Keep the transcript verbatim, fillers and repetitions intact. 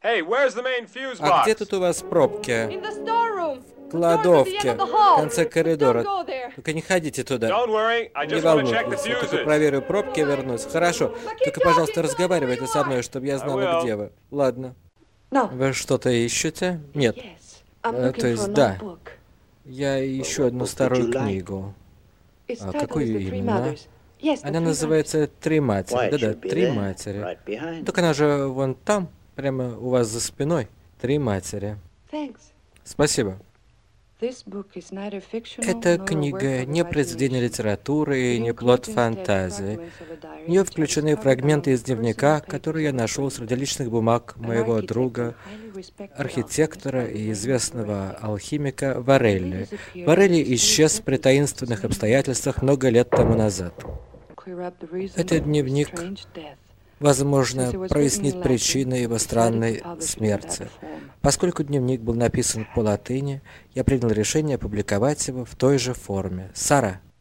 А где тут у вас пробки? В кладовке, в конце коридора. Только не ходите туда. Не волнуйтесь, я только проверю пробки и вернусь. Хорошо, только, пожалуйста, разговаривайте со мной, чтобы я знала, где вы. Ладно. Вы что-то ищете? Нет. А, то есть, да. Я ищу одну старую книгу. А какую именно? Она называется «Три матери». Да-да, «Три матери». Только она же вон там, прямо у вас за спиной. «Три матери». Спасибо. Эта книга не произведение литературы и не плод фантазии. В нее включены фрагменты из дневника, который я нашел среди личных бумаг моего друга, архитектора и известного алхимика Варелли. Варелли исчез при таинственных обстоятельствах много лет тому назад. Этот дневник, возможно, прояснит причины его странной смерти. Поскольку дневник был написан по латыни, я принял решение опубликовать его в той же форме. Сара.